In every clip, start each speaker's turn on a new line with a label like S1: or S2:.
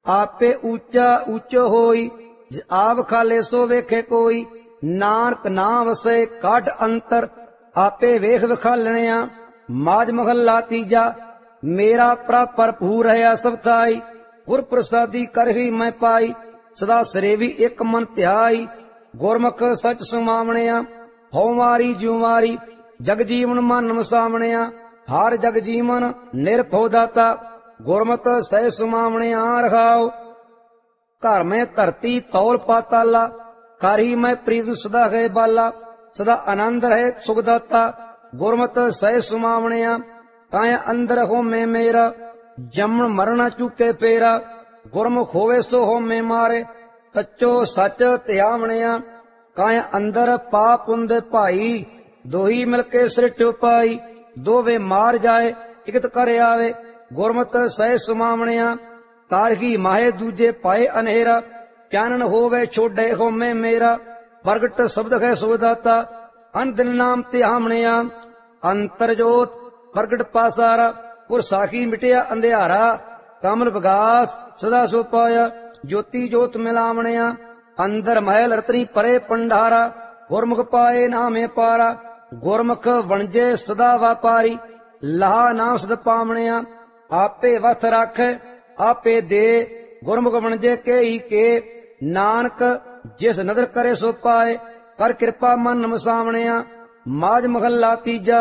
S1: आपे ऊंचा ऊंचो होई, आप खाले सो वेखे कोई। नानक ना वसे काट अंतर, आपे वेख विखालणिया। माज महला तीजा, मेरा प्रा भरपूर है सब थाई। गुर प्रसादी कर ही मैं पाई, सदा सरेवी एक मन ध्याई। गुरमुख सच सुमावणिया, हो मारी ज्यू मारी। जग जीवन मन मसावणिया, हार जग जीवन निरभो दाता। गुरमत सह सुमावणिया रखाओ, घर में धरती तौल पाताला। कर ही मैं प्रीत सदा है बाला, सदा आनंद रहे सुखदाता। गुरमत सह सुमावणिया, काया अंदर हो में मेरा। जमन मरना चुके फेरा, गुरमुख होवे सो हो में मारे। सच्चो सच त्यावणिया, काया अंदर पाप पुंद भाई। दोही मिलके सृष्टि पाई, दोवे मार जाए इकत कर आवे। गुरमत सह सुमावणिया, कारही माहे दूजे पाए अनहेरा। चानन होवे छोड़े हो में मेरा, प्रगट शब्द है सुदाता। अन दिन नाम त्यामणिया, अंतर जोत प्रगट पासारा। गुर साखी मिटिया अंधियारा, कमल विगास सदा सो पाया। ज्योति जोत मिलावणिया, अंदर महल रतनी परे पंडारा। गुरमुख पाए नामे पारा, गुरमुख वणजे सदा वापारी। लाहा नाम सद पावणिया, आपे वथ रख आपे दे। गुरमुख वणजे के ही के, नानक जिस नदर करे सो पाए। कर कृपा मन मसावणिया, माज महला तीजा।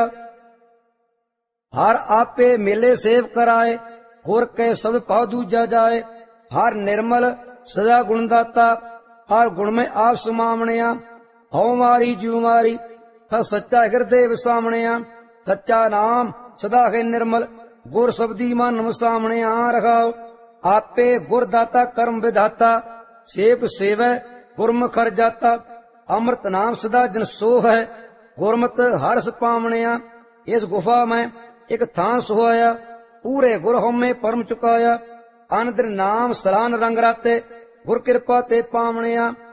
S1: हर आपे मेले सेव कराए, गुर के शब्द पाव दूजा जाए। हर निर्मल सदा गुणदाता, हर गुण में आप सुमावणिया। हो मारी ज्यू मारी, सच्चा हृदय वसावणिया। सच्चा नाम सदा है निर्मल, गुर शब्दी मन मसावणिया रखाओ। आपे गुरदाता कर्म विधाता, सेवक सेवै गुरमुख हर जाता। अमृत नाम सदा जन सोह है, गुरमत हरस पावणिया। इस गुफा में एक थान सोहाया, पूरे गुर होमे परम चुकाया। अन दिन नाम सलान रंग राते, गुर कृपा ते पावणिया।